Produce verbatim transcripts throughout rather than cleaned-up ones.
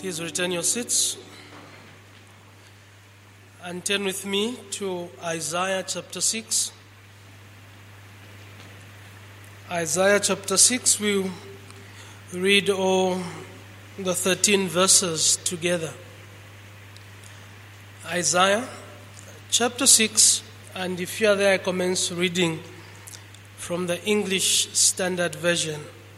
Please return your seats and turn with me to Isaiah chapter six. Isaiah chapter six, we'll read all the thirteen verses together. Isaiah chapter six, and if you are there, I commence reading from the English Standard Version.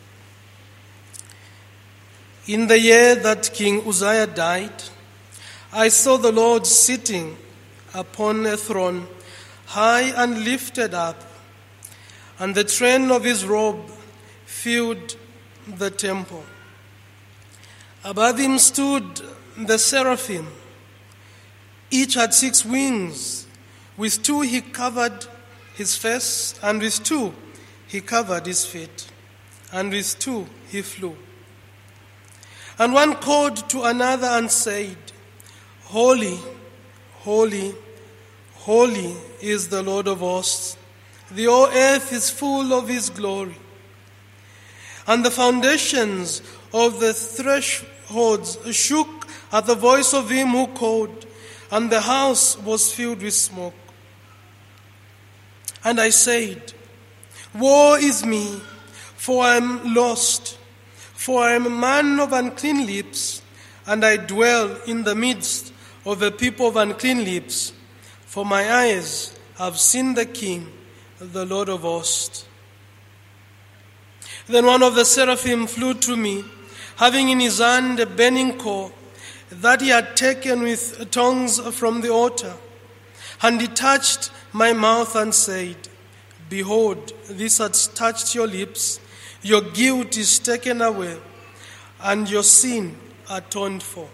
In the year that King Uzziah died, I saw the Lord sitting upon a throne, high and lifted up, and the train of his robe filled the temple. Above him stood the seraphim. Each had six wings. With two he covered his face, and with two he covered his feet, and with two he flew. And one called to another and said, Holy, holy, holy is the Lord of hosts. The whole earth is full of his glory. And the foundations of the thresholds shook at the voice of him who called, and the house was filled with smoke. And I said, Woe is me, for I am lost, for I am a man of unclean lips, and I dwell in the midst of a people of unclean lips, for my eyes have seen the King, the Lord of hosts. Then one of the seraphim flew to me, having in his hand a burning coal that he had taken with tongs from the altar. And he touched my mouth and said, Behold, this has touched your lips. Your guilt is taken away, and your sin atoned for.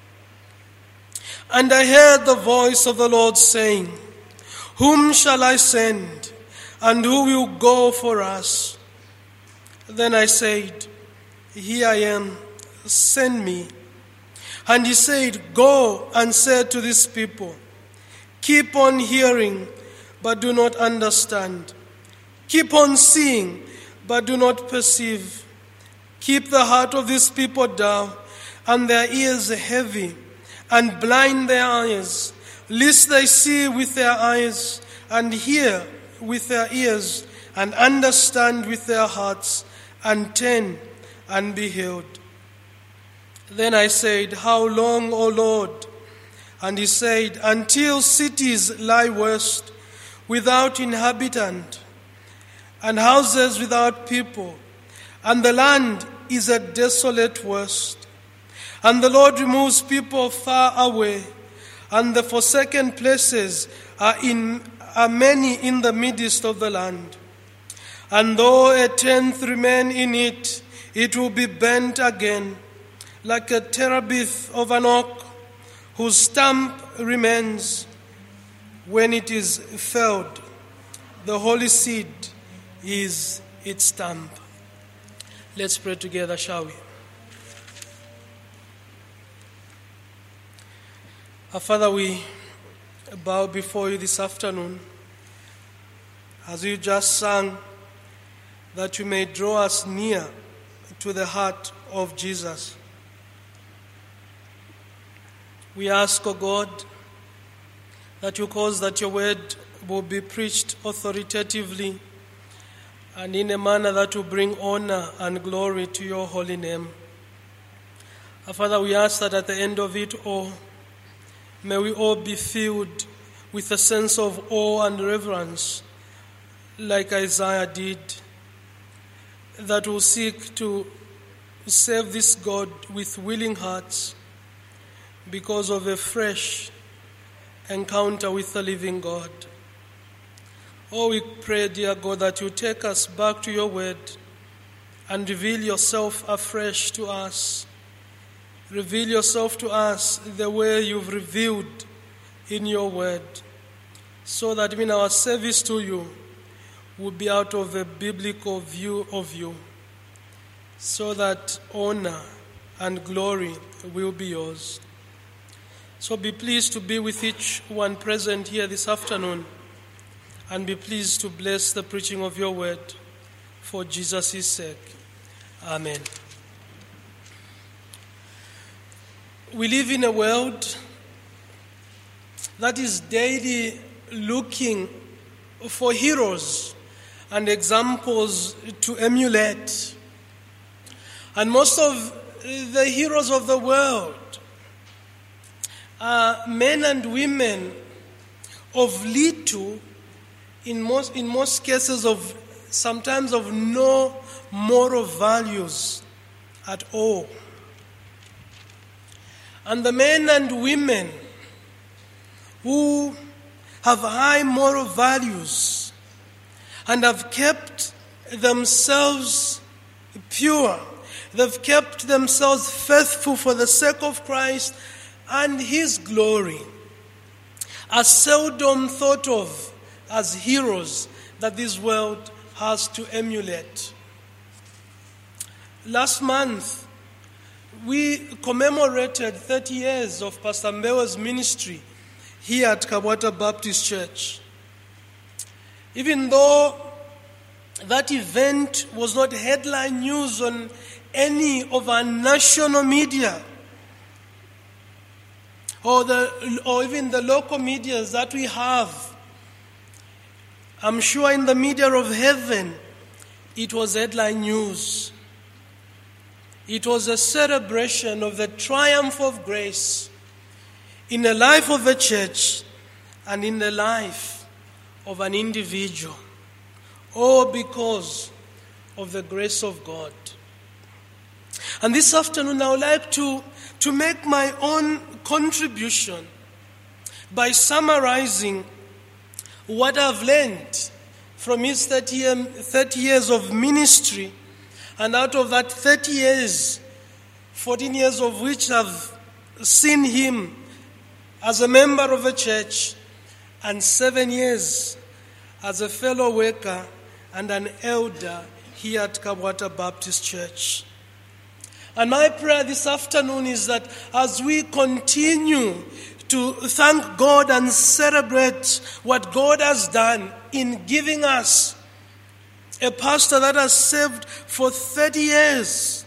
And I heard the voice of the Lord saying, Whom shall I send, and who will go for us? Then I said, Here I am, send me. And he said, Go and say to this people, Keep on hearing, but do not understand. Keep on seeing, but do not perceive. Keep the heart of this people down, and their ears heavy, and blind their eyes, lest they see with their eyes, and hear with their ears, and understand with their hearts, and turn and be healed. Then I said, How long, O Lord? And he said, Until cities lie waste, without inhabitant, and houses without people, and the land is a desolate waste. And the Lord removes people far away, and the forsaken places are in are many in the midst of the land. And though a tenth remain in it, it will be bent again, like a terebinth of an oak, whose stump remains when it is felled. The holy seed is its stump. Let's pray together, shall we? Our Father, we bow before you this afternoon as you just sang, that you may draw us near to the heart of Jesus. We ask, O God, that you cause that your word will be preached authoritatively and in a manner that will bring honor and glory to your holy name. Our Father, we ask that at the end of it all, may we all be filled with a sense of awe and reverence, like Isaiah did, that will seek to serve this God with willing hearts because of a fresh encounter with the living God. Oh, we pray, dear God, that you take us back to your word and reveal yourself afresh to us. Reveal yourself to us the way you've revealed in your word, so that in our service to you will be out of a biblical view of you, so that honor and glory will be yours. So be pleased to be with each one present here this afternoon, and be pleased to bless the preaching of your word for Jesus' sake. Amen. we live in a world that is daily looking for heroes and examples to emulate. And most of the heroes of the world are men and women of little, in most, in most cases of sometimes of no moral values at all. And the men and women who have high moral values and have kept themselves pure, they've kept themselves faithful for the sake of Christ and His glory, are seldom thought of as heroes that this world has to emulate. Last month, we commemorated thirty years of Pastor Mbewe's ministry here at Kabwata Baptist Church. Even though that event was not headline news on any of our national media, or the or even the local media that we have, I'm sure in the media of heaven, it was headline news. It was a celebration of the triumph of grace in the life of a church and in the life of an individual, all because of the grace of God. And this afternoon, I would like to, to make my own contribution by summarizing what I've learned from his thirty, thirty years of ministry. And out of that thirty years, fourteen years of which I've seen him as a member of a church, and seven years as a fellow worker and an elder here at Kabwata Baptist Church. And my prayer this afternoon is that as we continue to thank God and celebrate what God has done in giving us a pastor that has served for thirty years,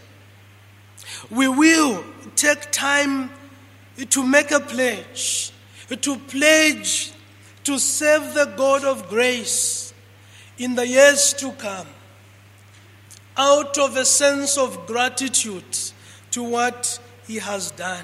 we will take time to make a pledge, to pledge to serve the God of grace in the years to come, out of a sense of gratitude to what He has done.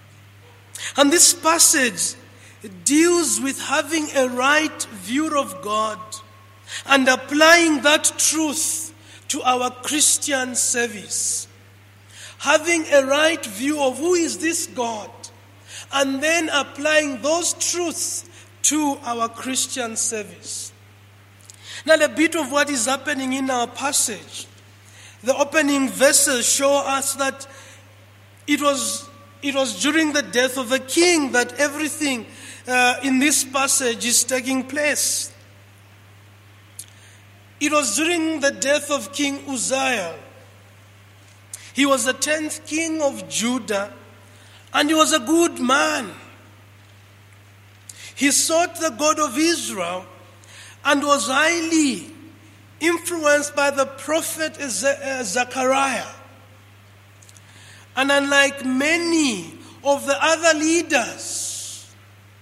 And this passage deals with having a right view of God and applying that truth to our Christian service. Having a right view of who is this God, and then applying those truths to our Christian service. Now, a bit of what is happening in our passage. The opening verses show us that it was, it was during the death of a king that everything uh, in this passage is taking place. It was during the death of King Uzziah. He was the tenth king of Judah, and he was a good man. He sought the God of Israel and was highly influenced by the prophet Zechariah. And unlike many of the other leaders,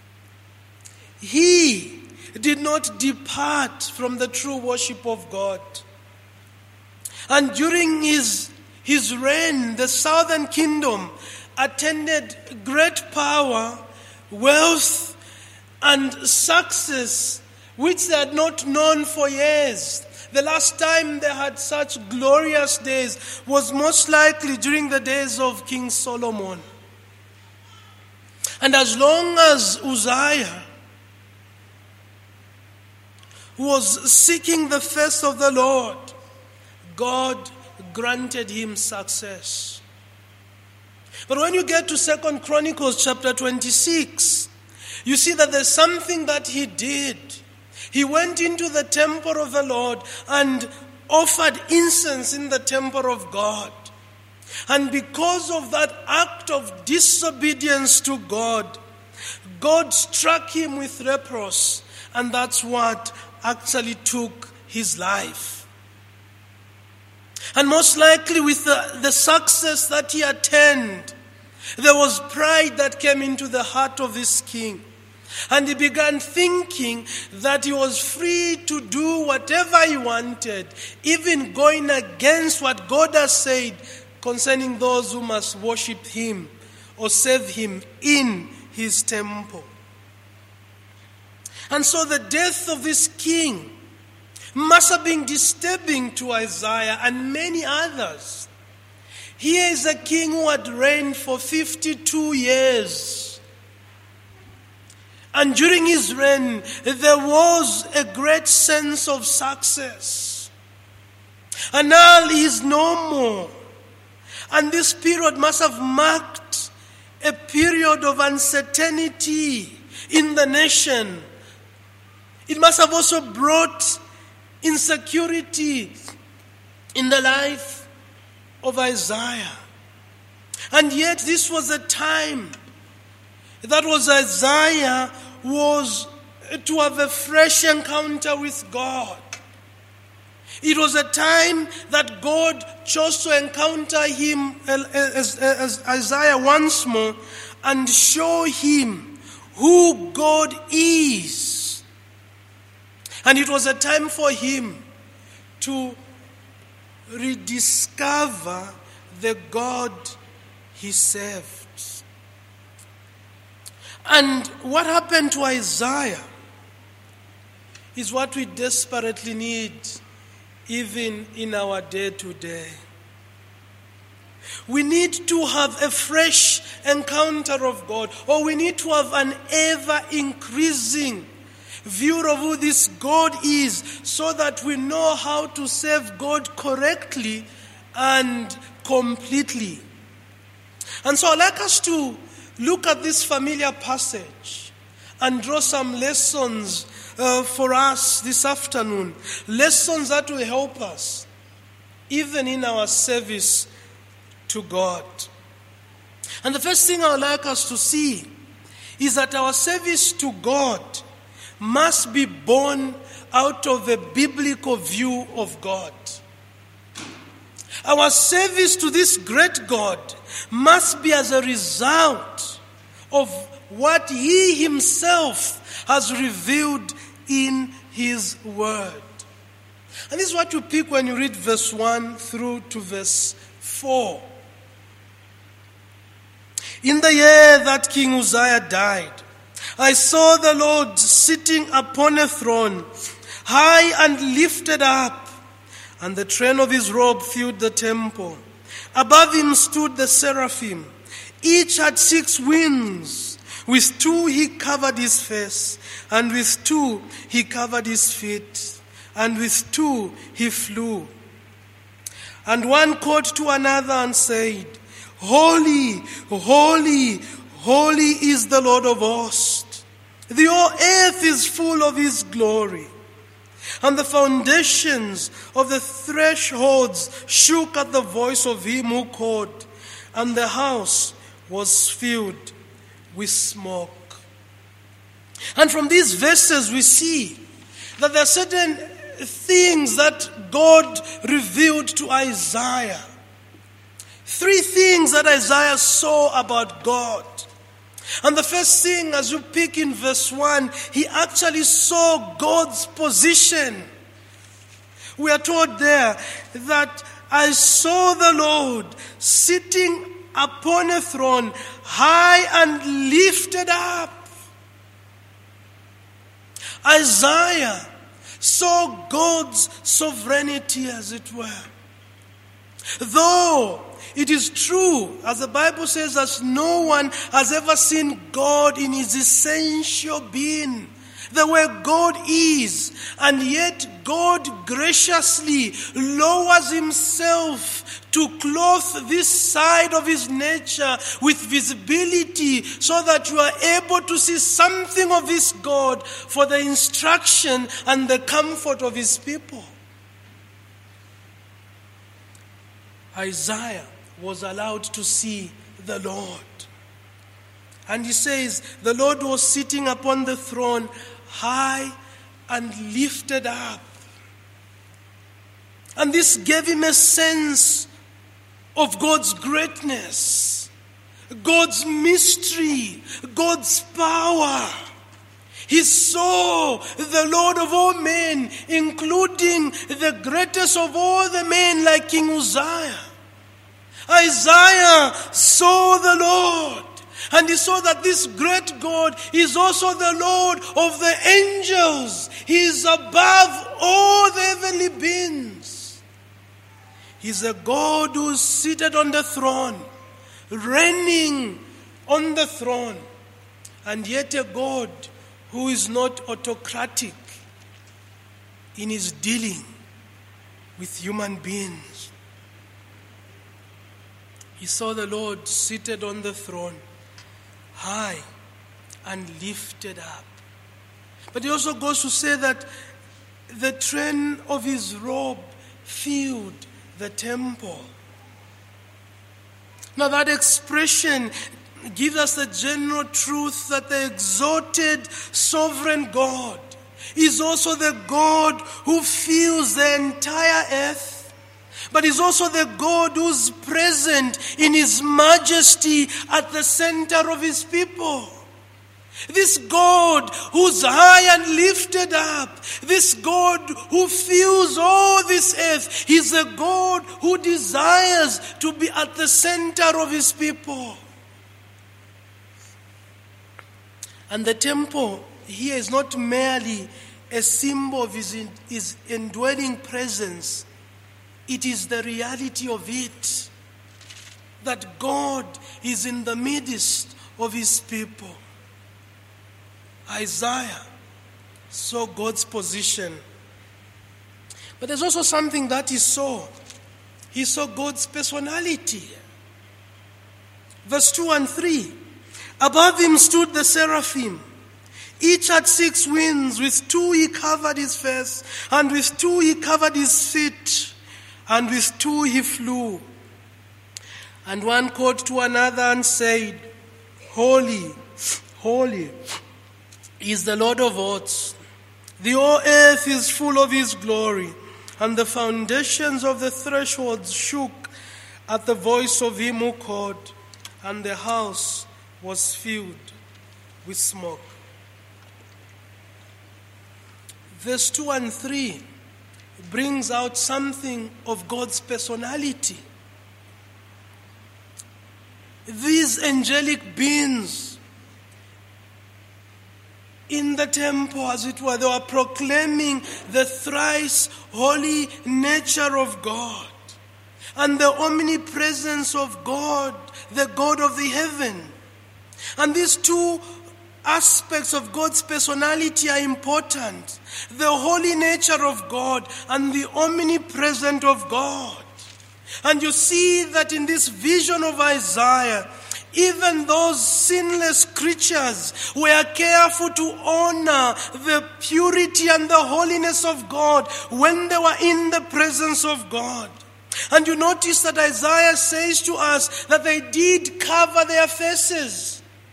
he did not depart from the true worship of God. And during his, his reign, the southern kingdom attained great power, wealth, and success, which they had not known for years. The last time they had such glorious days was most likely during the days of King Solomon. And as long as Uzziah was seeking the face of the Lord, God granted him success. But when you get to Second Chronicles chapter twenty-six, you see that there's something that he did. He went into the temple of the Lord and offered incense in the temple of God. And because of that act of disobedience to God, God struck him with leprosy, and that's what actually took his life. And most likely with the, the success that he attained, There was pride that came into the heart of this king. And he began thinking that he was free to do whatever he wanted, even going against what God has said concerning those who must worship him or serve him in his temple. And so the death of this king must have been disturbing to Isaiah and many others. Here is a king who had reigned for fifty-two years. And during his reign, there was a great sense of success. And now he is no more. And this period must have marked a period of uncertainty in the nation. It must have also brought insecurity in the life of Isaiah. And yet this was a time that was Isaiah was to have a fresh encounter with God. It was a time that God chose to encounter him as, as Isaiah once more and show him who God is. And it was a time for him to rediscover the God he served. And what happened to Isaiah is what we desperately need even in our day-to-day. We need to have a fresh encounter of God, or we need to have an ever-increasing view of who this God is, so that we know how to serve God correctly and completely. And so I'd like us to look at this familiar passage and draw some lessons uh, for us this afternoon. Lessons that will help us even in our service to God. And the first thing I would like us to see is that our service to God must be born out of a biblical view of God. Our service to this great God must be as a result of what he himself has revealed in his word. And this is what you pick when you read verse one through to verse four. In the year that King Uzziah died, I saw the Lord sitting upon a throne, high and lifted up, and the train of his robe filled the temple. Above him stood the seraphim. Each had six wings. With two he covered his face, and with two he covered his feet, and with two he flew. And one called to another and said, Holy, holy, holy is the Lord of hosts. The whole earth is full of his glory. And the foundations of the thresholds shook at the voice of him who called, and the house was filled with smoke. And from these verses we see that there are certain things that God revealed to Isaiah. Three things that Isaiah saw about God. And the first thing, as you pick in verse one, he actually saw God's position. We are told there that I saw the Lord sitting upon a throne, high and lifted up. Isaiah saw God's sovereignty, as it were. Though it is true, as the Bible says, that no one has ever seen God in his essential being, the way God is, and yet God graciously lowers himself to clothe this side of his nature with visibility, so that you are able to see something of this God for the instruction and the comfort of his people. Isaiah was allowed to see the Lord. And he says, the Lord was sitting upon the throne, high and lifted up. And this gave him a sense of God's greatness. God's mystery, God's power. He saw the Lord of all men, including the greatest of all the men like King Uzziah. Isaiah saw the Lord, and he saw that this great God is also the Lord of the angels. He is above all the heavenly beings. He is a God who is seated on the throne, reigning on the throne, and yet a God who is not autocratic in his dealing with human beings. He saw the Lord seated on the throne, high and lifted up. But he also goes to say that the train of his robe filled the temple. Now that expression gives us the general truth that the exalted sovereign God is also the God who fills the entire earth, but is also the God who's present in his majesty at the center of his people. This God who's high and lifted up, this God who fills all this earth, he's a God who desires to be at the center of his people. And the temple here is not merely a symbol of his, his indwelling presence. It is the reality of it, that God is in the midst of his people. Isaiah saw God's position. But there's also something that he saw. He saw God's personality. Verse two and three. Above him stood the seraphim. Each had six wings. With two he covered his face, and with two he covered his feet, and with two he flew. And one called to another and said, Holy, holy is the Lord of hosts. The whole earth is full of his glory. And the foundations of the thresholds shook at the voice of him who called, and the house was filled with smoke. Verse two and three brings out something of God's personality. These angelic beings in the temple, as it were, they were proclaiming the thrice holy nature of God and the omnipresence of God, the God of the heaven. And these two aspects of God's personality are important. The holy nature of God and the omnipresence of God. And you see that in this vision of Isaiah, even those sinless creatures were careful to honor the purity and the holiness of God when they were in the presence of God. And you notice that Isaiah says to us that they did cover their faces.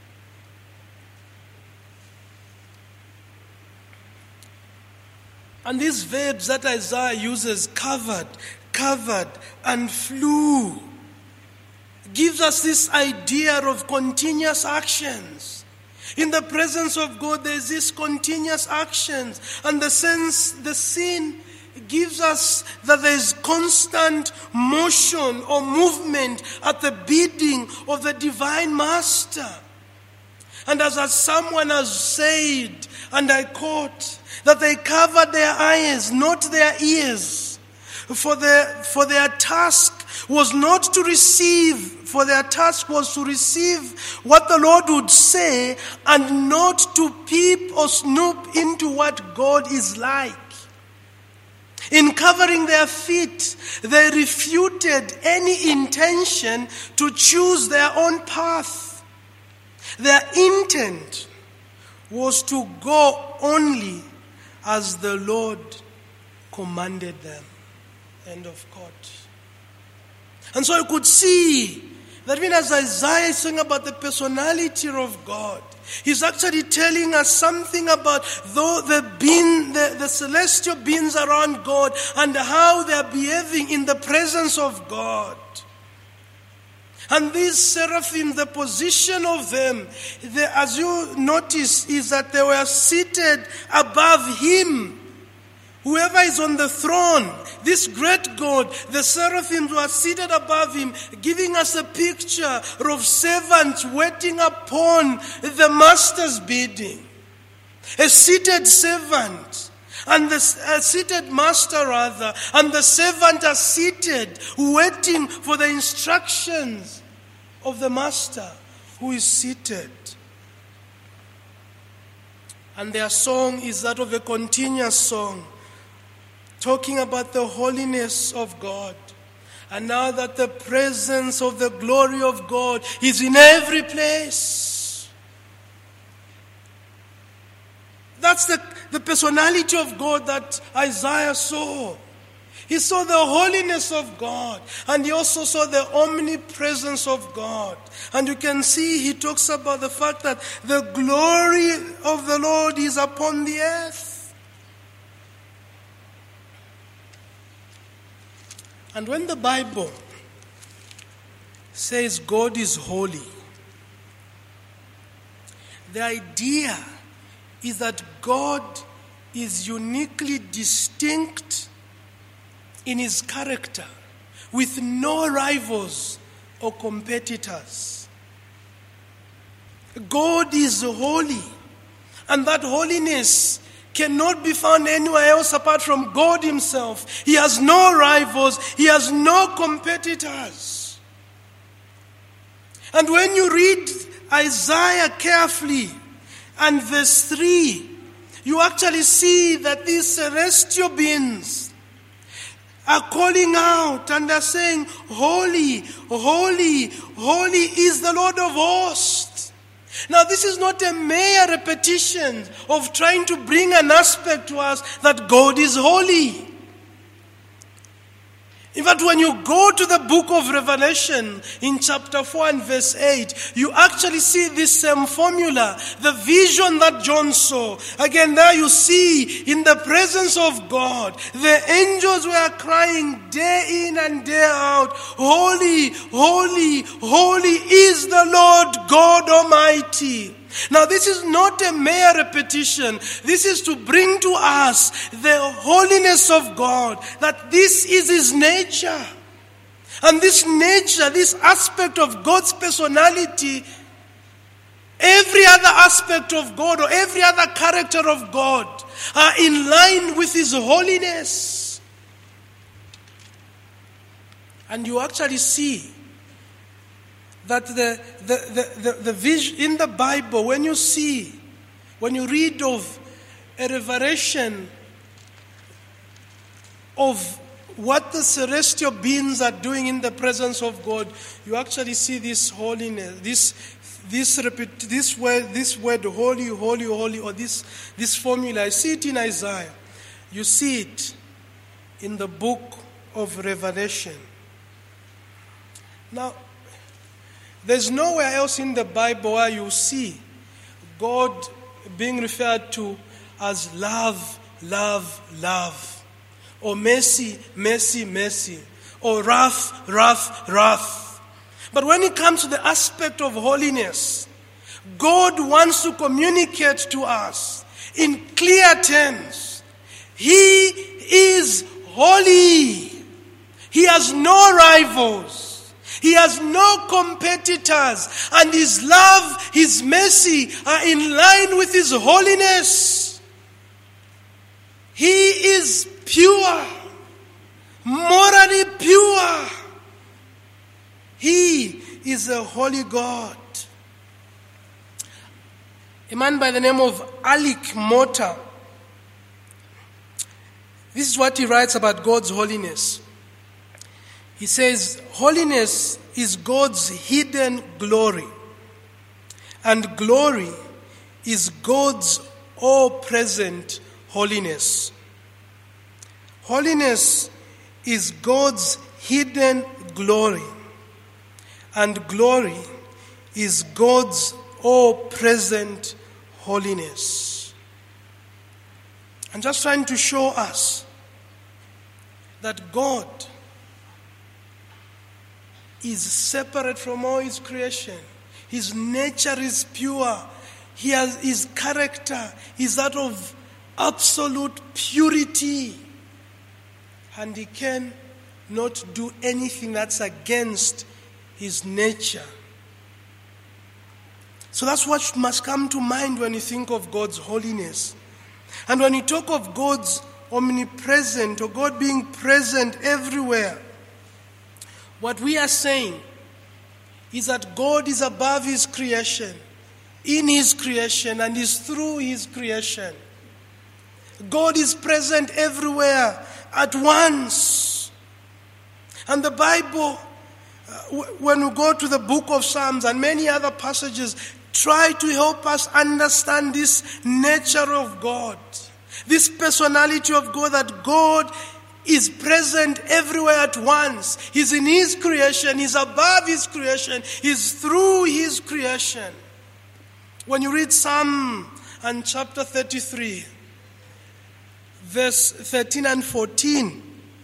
And these verbs that Isaiah uses, covered, covered, and flew, gives us this idea of continuous actions. In the presence of God, there is this continuous actions. And the sense, the scene gives us that there is constant motion or movement at the bidding of the divine master. And as, as someone has said, and I quote, that they covered their eyes, not their ears. For their, for their task was not to receive, for their task was to receive what the Lord would say and not to peep or snoop into what God is like. In covering their feet, they refuted any intention to choose their own path. Their intent was to go only as the Lord commanded them. End of quote. And so you could see that when as Isaiah is saying about the personality of God, he's actually telling us something about though the, being, the, the celestial beings around God and how they are behaving in the presence of God. And these seraphim, the position of them, they, as you notice, is that they were seated above him. Whoever is on the throne, this great God, the seraphim were seated above him, giving us a picture of servants waiting upon the master's bidding. A seated servant, and the a seated master rather, and the servant are seated, waiting for the instructions of the master who is seated. And their song is that of a continuous song, talking about the holiness of God. And now that the presence of the glory of God is in every place. That's the, the personality of God that Isaiah saw. He saw the holiness of God, and he also saw the omnipresence of God. And you can see he talks about the fact that the glory of the Lord is upon the earth. And when the Bible says God is holy, the idea is that God is uniquely distinct in his character, with no rivals or competitors. God is holy, and that holiness cannot be found anywhere else apart from God himself. He has no rivals. He has no competitors. And when you read Isaiah carefully and verse three, you actually see that these celestial beings are calling out and are saying, holy, holy, holy is the Lord of hosts. Now, this is not a mere repetition of trying to bring an aspect to us that God is holy. In fact, when you go to the book of Revelation in chapter four and verse eight, you actually see this same formula, the vision that John saw. Again, there you see in the presence of God, the angels were crying day in and day out, holy, holy, holy is the Lord God Almighty. Now, this is not a mere repetition. This is to bring to us the holiness of God, that this is his nature. And this nature, this aspect of God's personality, every other aspect of God or every other character of God are in line with his holiness. And you actually see that the, the, the, the, the vision in the Bible, when you see, when you read of a revelation of what the celestial beings are doing in the presence of God, you actually see this holiness, this this repeat, this word, this word, holy, holy, holy, or this this formula. I see it in Isaiah. You see it in the book of Revelation. Now, there's nowhere else in the Bible where you see God being referred to as love, love, love, or mercy, mercy, mercy, or wrath, wrath, wrath. But when it comes to the aspect of holiness, God wants to communicate to us in clear terms. He is holy. He has no rivals. He has no competitors, and his love, his mercy are in line with his holiness. He is pure, morally pure. He is a holy God. A man by the name of Alec Motyer, this is what he writes about God's holiness. He says, holiness is God's hidden glory, and glory is God's all-present holiness. Holiness is God's hidden glory, and glory is God's all-present holiness. I'm just trying to show us that God is separate from all his creation. His nature is pure. He has, his character is that of absolute purity. And he can not do anything that's against his nature. So that's what must come to mind when you think of God's holiness. And when you talk of God's omnipresent, or God being present everywhere, what we are saying is that God is above his creation, in his creation, and is through his creation. God is present everywhere at once. And the Bible, uh, w- when we go to the book of Psalms and many other passages, try to help us understand this nature of God, this personality of God, that God is present everywhere at once. He's in his creation, he's above his creation, he's through his creation. When you read Psalm and chapter thirty-three, verse thirteen and fourteen,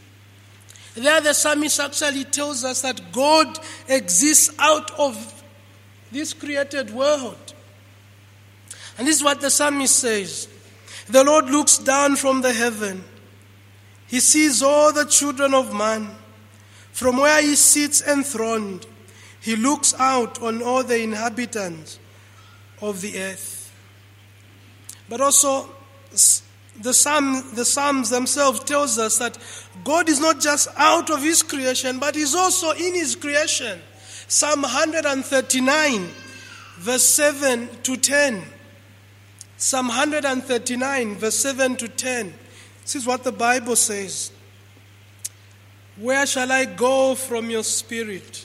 there the psalmist actually tells us that God exists out of this created world. And this is what the psalmist says. The Lord looks down from the heaven. He sees all the children of man. From where he sits enthroned, he looks out on all the inhabitants of the earth. But also, the Psalm, the Psalms themselves tells us that God is not just out of his creation, but he's also in his creation. Psalm one thirty-nine, verse seven to ten. Psalm one thirty-nine, verse seven to ten. This is what the Bible says. Where shall I go from your spirit?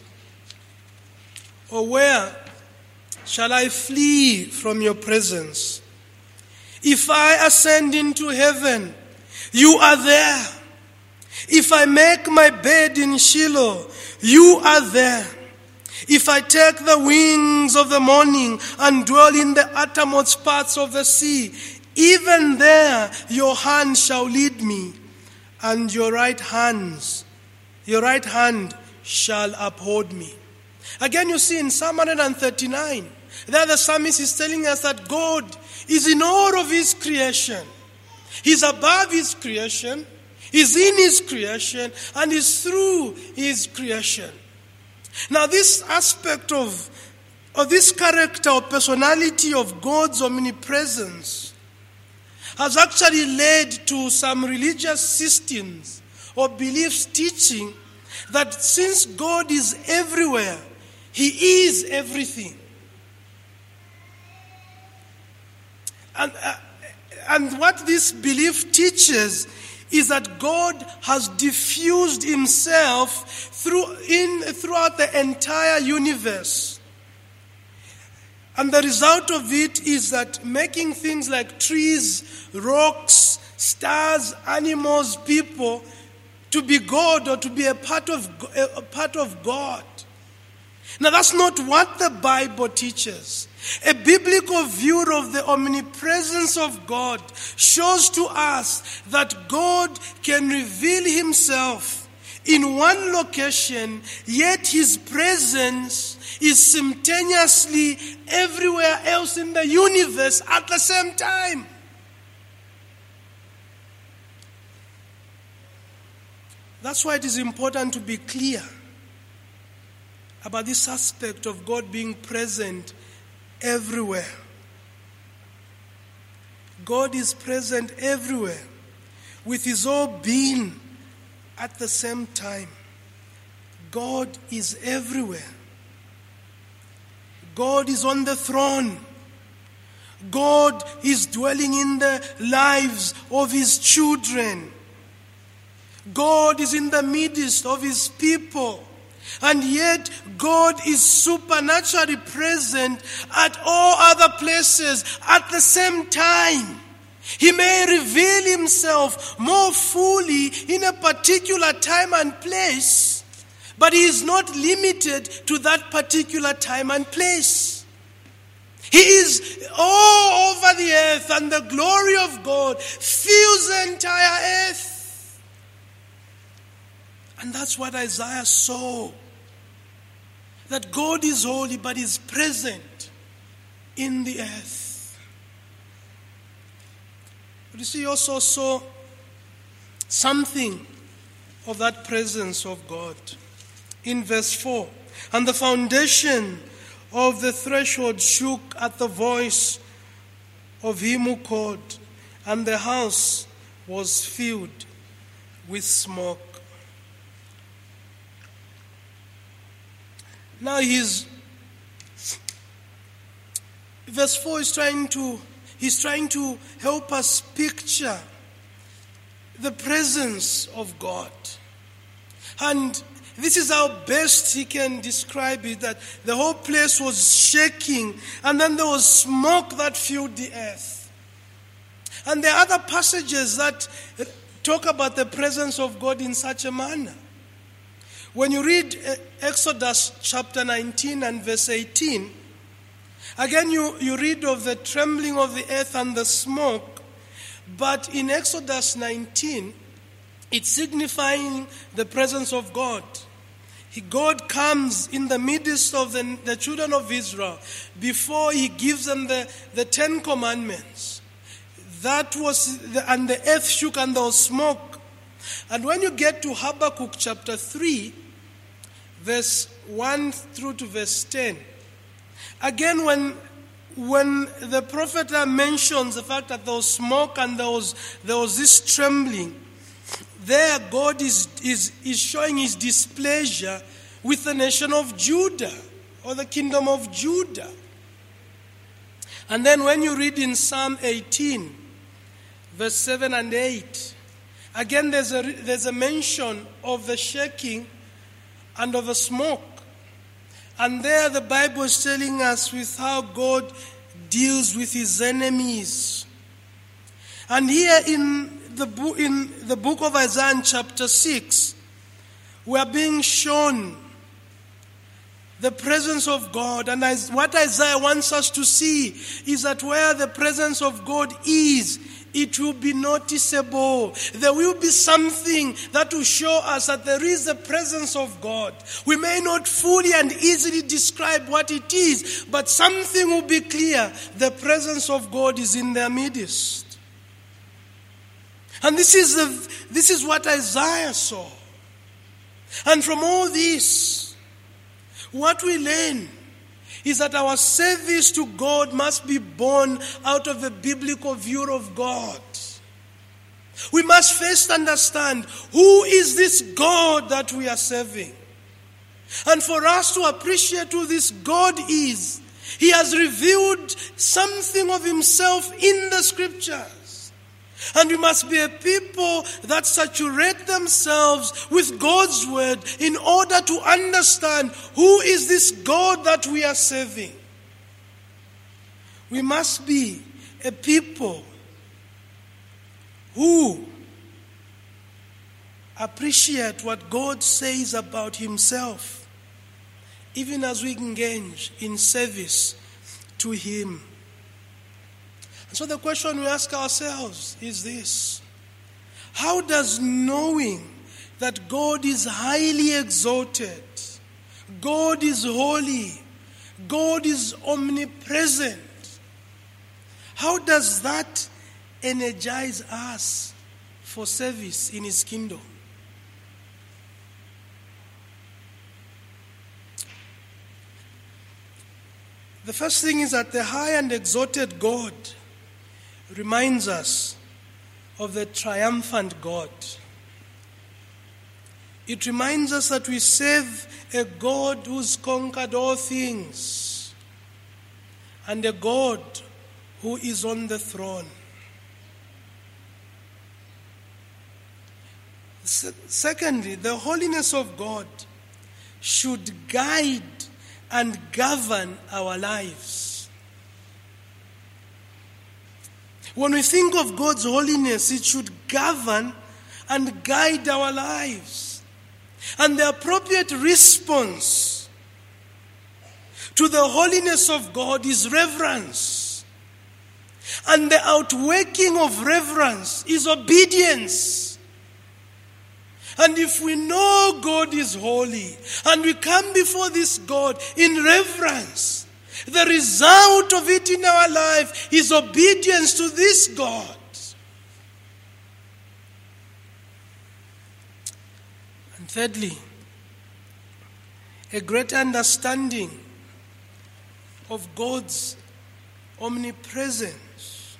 Or where shall I flee from your presence? If I ascend into heaven, you are there. If I make my bed in Shiloh, you are there. If I take the wings of the morning and dwell in the uttermost parts of the sea, even there your hand shall lead me, and your right hands, your right hand shall uphold me. Again, you see in Psalm one thirty-nine, there the psalmist is telling us that God is in all of his creation. He's above his creation, he's in his creation, and is through his creation. Now, this aspect of, of this character or personality of God's omnipresence has actually led to some religious systems or beliefs teaching that since God is everywhere, he is everything. And, uh, and what this belief teaches is that God has diffused himself through, in, throughout the entire universe. And the result of it is that making things like trees, rocks, stars, animals, people, to be God or to be a part of, a part of God. Now that's not what the Bible teaches. A biblical view of the omnipresence of God shows to us that God can reveal himself in one location, yet his presence is simultaneously everywhere else in the universe at the same time. That's why it is important to be clear about this aspect of God being present everywhere. God is present everywhere with his whole being at the same time. God is everywhere. God is on the throne. God is dwelling in the lives of his children. God is in the midst of his people. And yet, God is supernaturally present at all other places at the same time. He may reveal himself more fully in a particular time and place, but he is not limited to that particular time and place. He is all over the earth, and the glory of God fills the entire earth. And that's what Isaiah saw that God is holy but is present in the earth. But you see, you also saw something of that presence of God in verse four. And the foundation of the threshold shook at the voice of him who called, and the house was filled with smoke. Now he's verse four is trying to he's trying to help us picture the presence of God. And this is how best he can describe it, that the whole place was shaking, and then there was smoke that filled the earth. And there are other passages that talk about the presence of God in such a manner. When you read Exodus chapter nineteen and verse eighteen, again you, you read of the trembling of the earth and the smoke, but in Exodus nineteen, it's signifying the presence of God. He, God comes in the midst of the, the children of Israel before he gives them the, the Ten Commandments. That was, the, and the earth shook and there was smoke. And when you get to Habakkuk chapter three, verse one through to verse ten, again when when the prophet mentions the fact that there was smoke and there was, there was this trembling, there God is, is, is showing his displeasure with the nation of Judah, or the kingdom of Judah. And then when you read in Psalm eighteen, verse seven and eight, again there's a, there's a mention of the shaking and of the smoke. And there the Bible is telling us with how God deals with his enemies. And here in the book, in the book of Isaiah chapter six, we are being shown the presence of God. And what Isaiah wants us to see is that where the presence of God is, it will be noticeable. There will be something that will show us that there is the presence of God. We may not fully and easily describe what it is, but something will be clear. The presence of God is in their midst. And this is the, this is what Isaiah saw. And from all this, what we learn is that our service to God must be born out of a biblical view of God. We must first understand, who is this God that we are serving? And for us to appreciate who this God is, he has revealed something of himself in the scriptures. And we must be a people that saturate themselves with God's word in order to understand who is this God that we are serving. We must be a people who appreciate what God says about himself, even as we engage in service to him. So the question we ask ourselves is this: how does knowing that God is highly exalted, God is holy, God is omnipresent, how does that energize us for service in his kingdom? The first thing is that the high and exalted God reminds us of the triumphant God. It reminds us that we serve a God who's conquered all things, and a God who is on the throne. Secondly, the holiness of God should guide and govern our lives. When we think of God's holiness, it should govern and guide our lives. And the appropriate response to the holiness of God is reverence. And the outworking of reverence is obedience. And if we know God is holy, and we come before this God in reverence, the result of it in our life is obedience to this God. And thirdly, a great understanding of God's omnipresence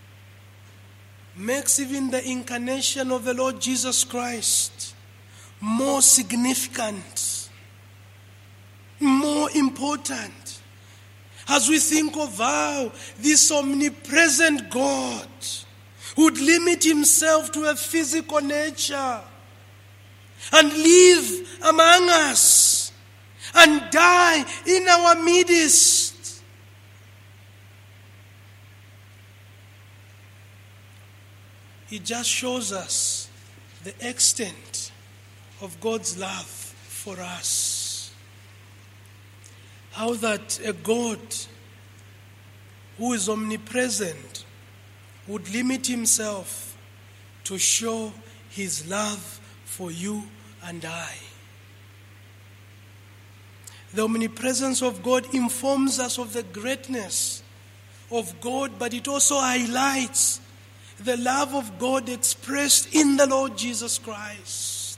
makes even the incarnation of the Lord Jesus Christ more significant, more important, as we think of how this omnipresent God would limit himself to a physical nature and live among us and die in our midst. It just shows us the extent of God's love for us. How that a God who is omnipresent would limit himself to show his love for you and I. The omnipresence of God informs us of the greatness of God, but it also highlights the love of God expressed in the Lord Jesus Christ.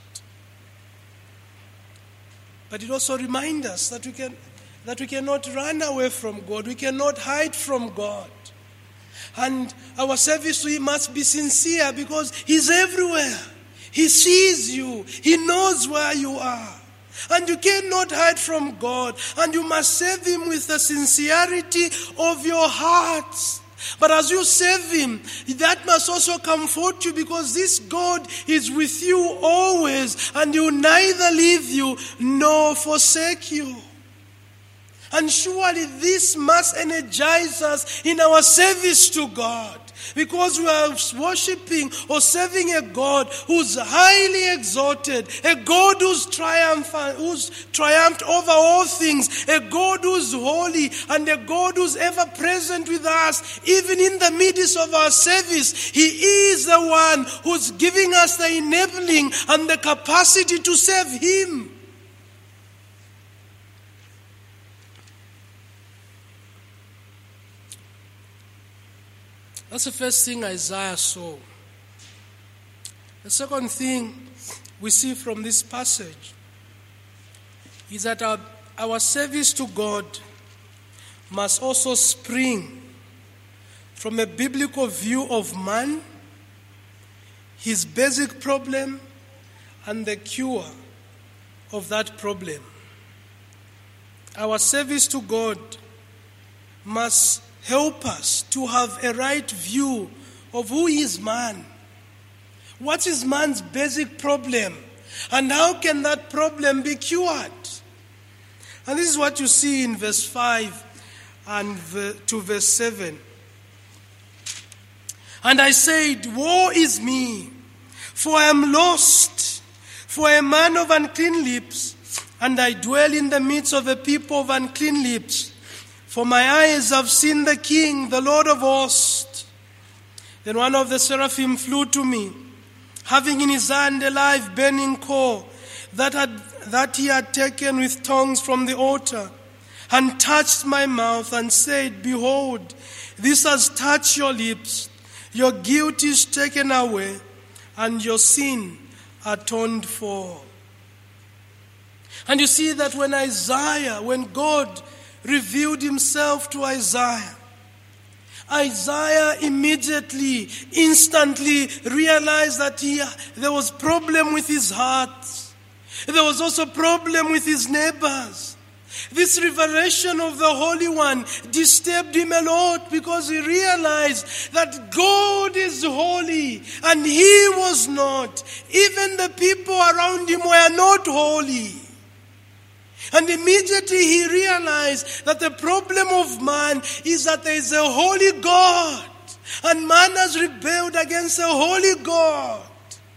But it also reminds us that we can that we cannot run away from God. We cannot hide from God. And our service to him must be sincere because he's everywhere. He sees you. He knows where you are. And you cannot hide from God. And you must serve him with the sincerity of your heart. But as you serve him, that must also comfort you because this God is with you always and he will neither leave you nor forsake you. And surely this must energize us in our service to God. Because we are worshipping or serving a God who's highly exalted, a God who's triumphant, who's triumphed over all things, a God who's holy, and a God who's ever present with us, even in the midst of our service. He is the one who's giving us the enabling and the capacity to serve him. That's the first thing Isaiah saw. The second thing we see from this passage is that our, our service to God must also spring from a biblical view of man, his basic problem, and the cure of that problem. Our service to God must help us to have a right view of who is man. What is man's basic problem? And how can that problem be cured? And this is what you see in verse five and to verse seven. And I said, woe is me, for I am lost, for a man of unclean lips, and I dwell in the midst of a people of unclean lips. For my eyes have seen the King, the Lord of hosts. Then one of the seraphim flew to me, having in his hand a live burning coal that had that he had taken with tongs from the altar, and touched my mouth and said, behold, this has touched your lips. Your guilt is taken away, and your sin atoned for. And you see that when Isaiah, when God revealed himself to Isaiah, Isaiah immediately, instantly realized that he, there was problem with his heart. There was also problem with his neighbors. This revelation of the Holy One disturbed him a lot because he realized that God is holy and he was not. Even the people around him were not holy. And immediately he realized that the problem of man is that there is a holy God. And man has rebelled against a holy God.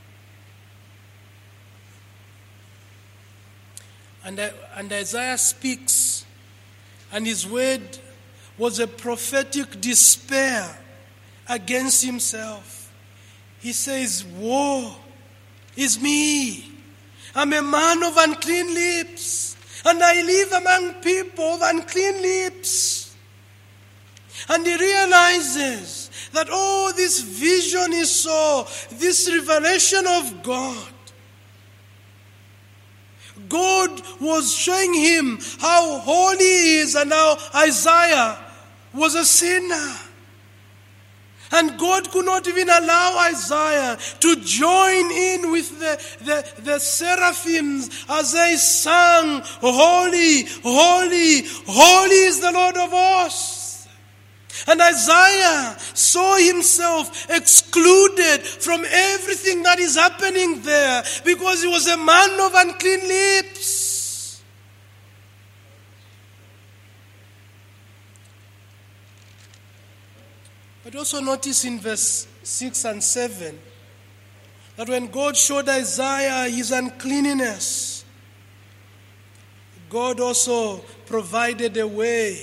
And, and Isaiah speaks, and his word was a prophetic despair against himself. He says, woe is me. I'm a man of unclean lips, and I live among people of unclean lips. And he realizes that, oh, this vision he saw, this revelation of God, God was showing him how holy he is and how Isaiah was a sinner. And God could not even allow Isaiah to join in with the, the, the seraphims as they sang, holy, holy, holy is the Lord of hosts. And Isaiah saw himself excluded from everything that is happening there because he was a man of unclean lips. But also notice in verse six and seven that when God showed Isaiah his uncleanness, God also provided a way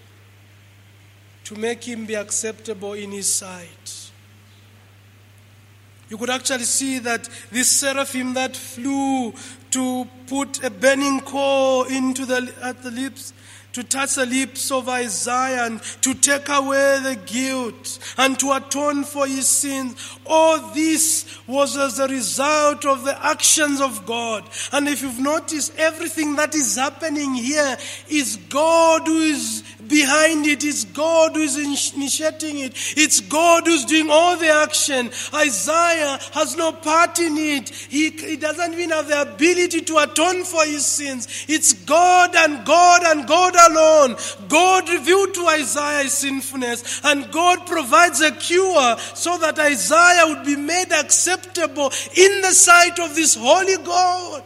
to make him be acceptable in his sight. You could actually see that this seraphim that flew to put a burning coal into the at the lips, to touch the lips of Isaiah and to take away the guilt and to atone for his sins. All this was as a result of the actions of God. And if you've noticed, everything that is happening here is God who is behind it. It's God who is initiating it. It's God who's doing all the action. Isaiah has no part in it. He, he doesn't even have the ability to atone for his sins. It's God and God and God alone. God revealed to Isaiah his sinfulness, and God provides a cure so that Isaiah would be made acceptable in the sight of this holy God.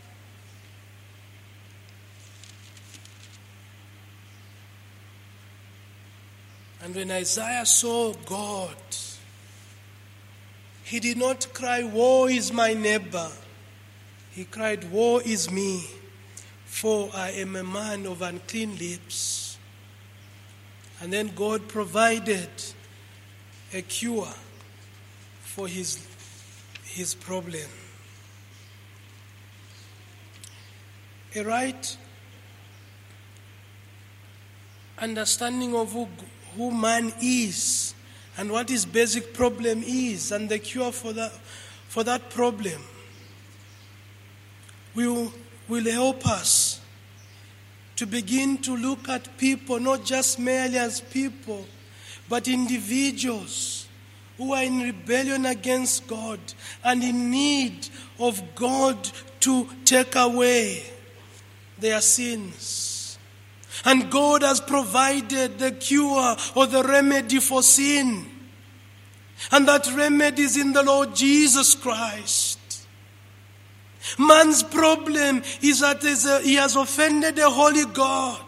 And when Isaiah saw God, he did not cry, woe is my neighbor. He cried, woe is me, for I am a man of unclean lips. And then God provided a cure for his, his problem. A right understanding of who, who man is and what his basic problem is and the cure for that, for that problem will, will help us to begin to look at people not just merely as people, but individuals who are in rebellion against God and in need of God to take away their sins. And God has provided the cure or the remedy for sin. And that remedy is in the Lord Jesus Christ. Man's problem is that he has offended the holy God.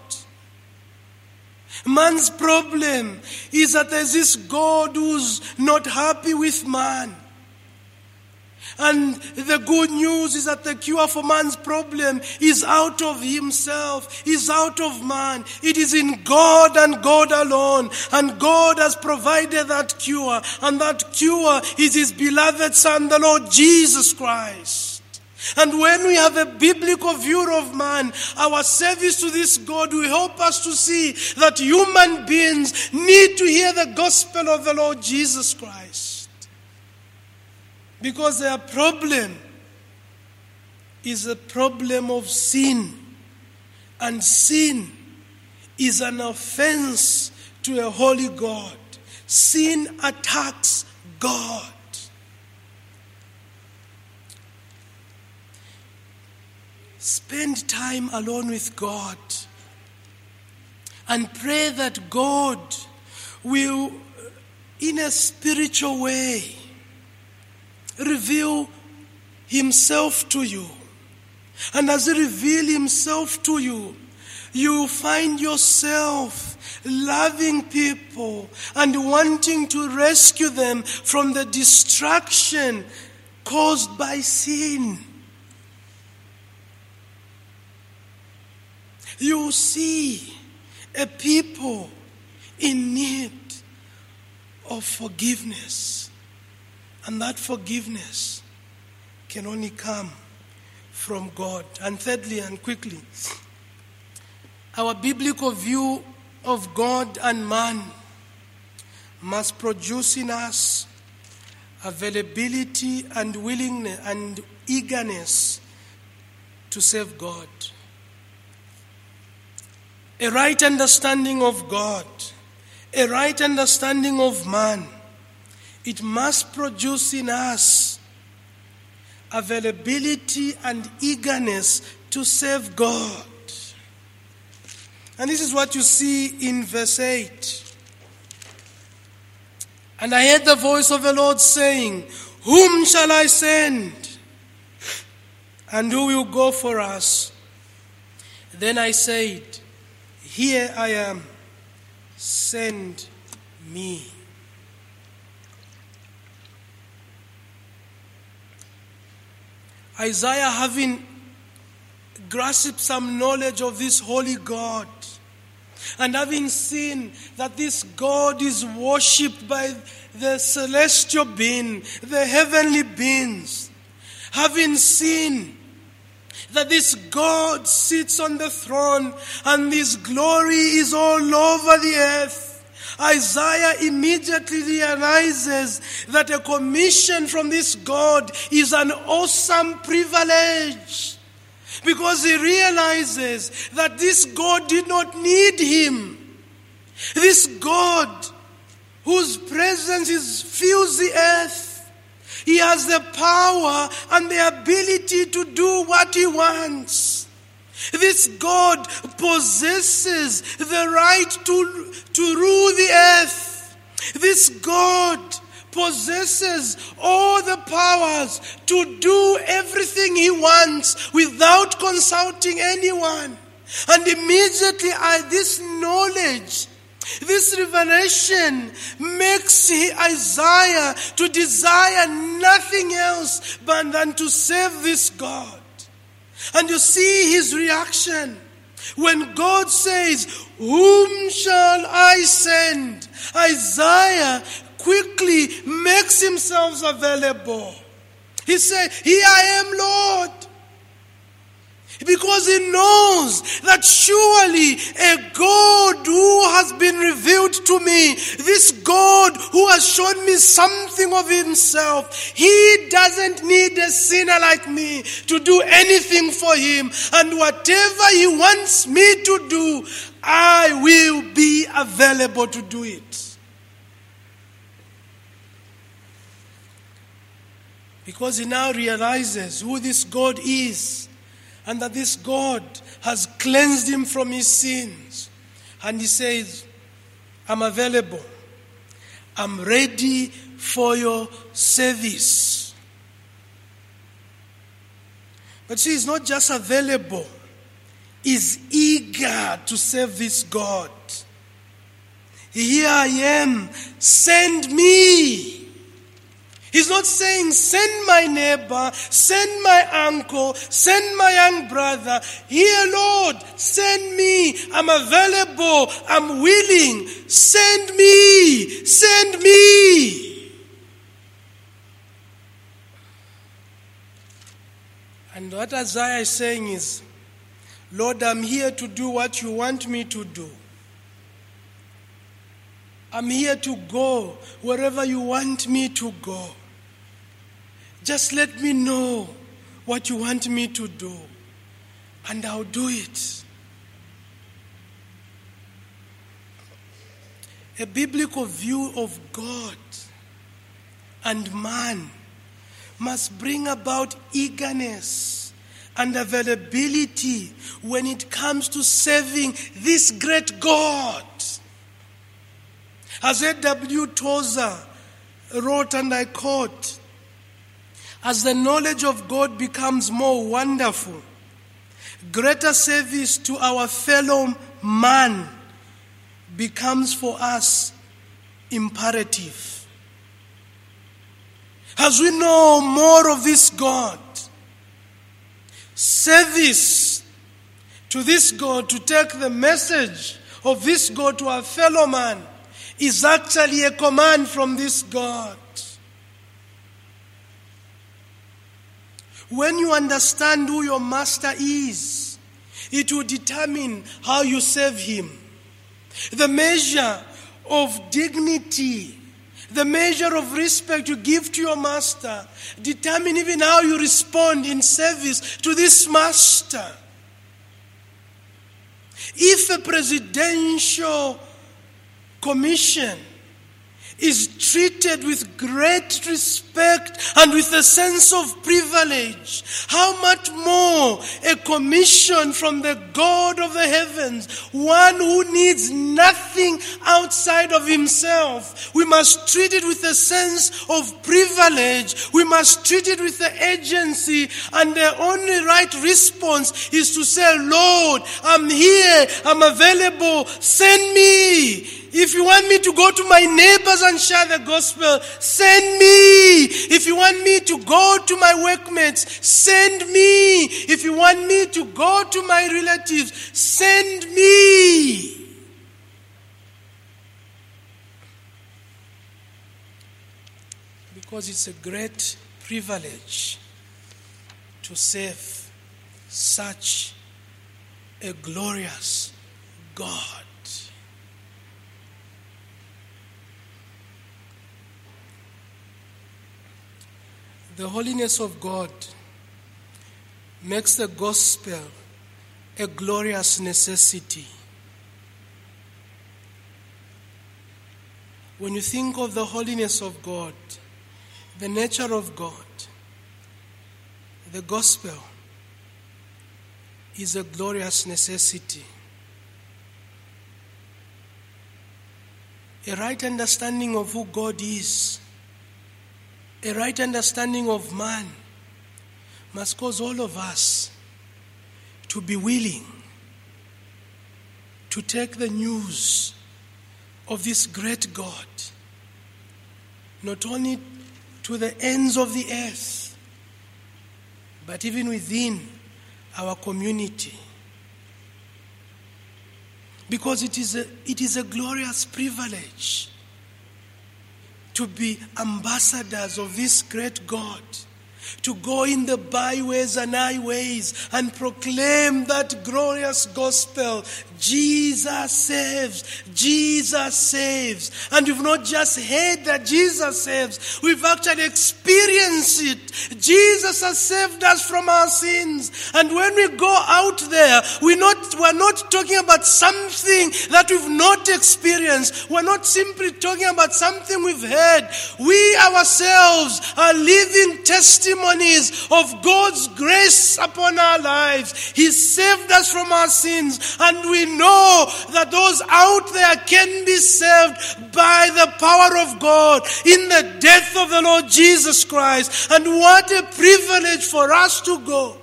Man's problem is that there's this God who's not happy with man. And the good news is that the cure for man's problem is out of himself, is out of man. It is in God and God alone. And God has provided that cure. And that cure is his beloved Son, the Lord Jesus Christ. And when we have a biblical view of man, our service to this God will help us to see that human beings need to hear the gospel of the Lord Jesus Christ. Because their problem is a problem of sin. And sin is an offense to a holy God. Sin attacks God. Spend time alone with God and pray that God will, in a spiritual way, reveal himself to you. And as he reveals himself to you, you find yourself loving people and wanting to rescue them from the destruction caused by sin. You see a people in need of forgiveness. And that forgiveness can only come from God. And thirdly and quickly, our biblical view of God and man must produce in us availability and willingness and eagerness to serve God. A right understanding of God, a right understanding of man, it must produce in us availability and eagerness to serve God. And this is what you see in verse eight. And I heard the voice of the Lord saying, "Whom shall I send? And who will go for us?" Then I said, "Here I am, send me." Isaiah, having grasped some knowledge of this holy God, and having seen that this God is worshipped by the celestial being, the heavenly beings, having seen that this God sits on the throne and His glory is all over the earth, Isaiah immediately realizes that a commission from this God is an awesome privilege, because he realizes that this God did not need him. This God whose presence is, fills the earth, he has the power and the ability to do what he wants. This God possesses the right to, to rule the earth. This God possesses all the powers to do everything he wants without consulting anyone. And immediately I, this knowledge, this revelation makes Isaiah to desire nothing else but than to serve this God. And you see his reaction when God says, "Whom shall I send?" Isaiah quickly makes himself available. He said, "Here I am, Lord." Because he knows that surely a God who has been revealed to me, this God who has shown me something of himself, he doesn't need a sinner like me to do anything for him. And whatever he wants me to do, I will be available to do it. Because he now realizes who this God is, and that this God has cleansed him from his sins. And he says, "I'm available. I'm ready for your service." But see, he's not just available. He's eager to serve this God. "Here I am, send me." He's not saying, "Send my neighbor, send my uncle, send my young brother." "Here, Lord, send me. I'm available. I'm willing. Send me. Send me." And what Isaiah is saying is, "Lord, I'm here to do what you want me to do. I'm here to go wherever you want me to go. Just let me know what you want me to do, and I'll do it." A biblical view of God and man must bring about eagerness and availability when it comes to serving this great God. As A W Tozer wrote, and I quote, "As the knowledge of God becomes more wonderful, greater service to our fellow man becomes for us imperative." As we know more of this God, service to this God, to take the message of this God to our fellow man, is actually a command from this God. When you understand who your master is, it will determine how you serve him. The measure of dignity, the measure of respect you give to your master, determine even how you respond in service to this master. If a presidential commission is treated with great respect and with a sense of privilege, how much more a commission from the God of the heavens, one who needs nothing outside of himself. We must treat it with a sense of privilege. We must treat it with the agency, and the only right response is to say, Lord, I'm here, I'm available, send me. If you want me to go to my neighbors and share the gospel, send me. If you want me to go to my workmates, send me. If you want me to go to my relatives, send me. Because it's a great privilege to serve such a glorious God. The holiness of God makes the gospel a glorious necessity. When you think of the holiness of God, the nature of God, the gospel is a glorious necessity. A right understanding of who God is, a right understanding of man, must cause all of us to be willing to take the news of this great God, not only to the ends of the earth, but even within our community. Because it is a, it is a glorious privilege to be ambassadors of this great God, to go in the byways and highways and proclaim that glorious gospel. Jesus saves, Jesus saves. And we've not just heard that Jesus saves, we've actually experienced it. Jesus has saved us from our sins. And when we go out there, we're not, we're not talking about something that we've not experienced. We're not simply talking about something we've heard. We ourselves are living testimonies of God's grace upon our lives. He saved us from our sins, and we know that those out there can be saved by the power of God in the death of the Lord Jesus Christ. And what a privilege for us to go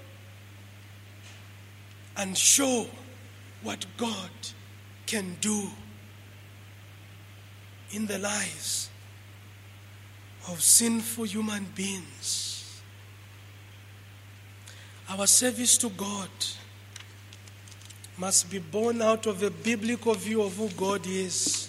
and show what God can do in the lives of sinful human beings. Our service to God must be born out of a biblical view of who God is.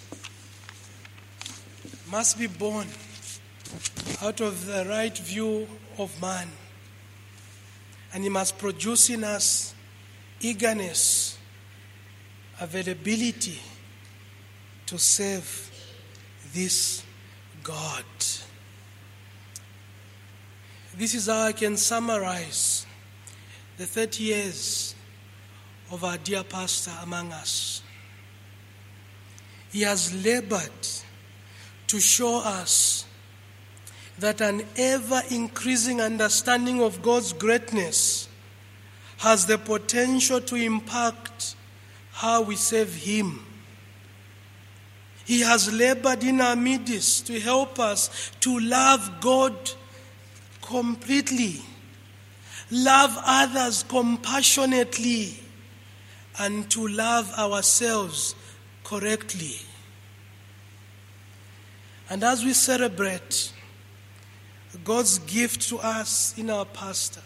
Must be born out of the right view of man. And he must produce in us eagerness, availability to serve this God. This is how I can summarize the thirty years of our dear pastor among us. He has labored to show us that an ever-increasing understanding of God's greatness has the potential to impact how we serve Him. He has labored in our midst to help us to love God completely, love others compassionately, and to love ourselves correctly. And as we celebrate God's gift to us in our pastor,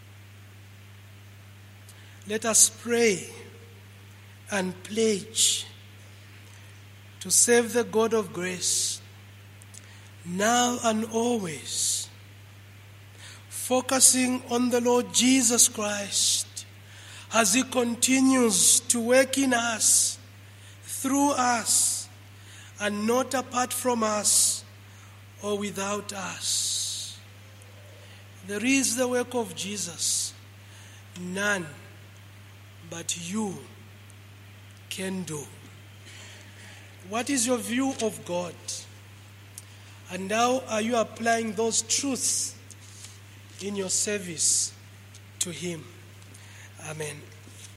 let us pray and pledge to serve the God of grace now and always, focusing on the Lord Jesus Christ as He continues to work in us, through us, and not apart from us or without us. There is the work of Jesus. None but you can do. What is your view of God? And how are you applying those truths in your service to Him? Amen.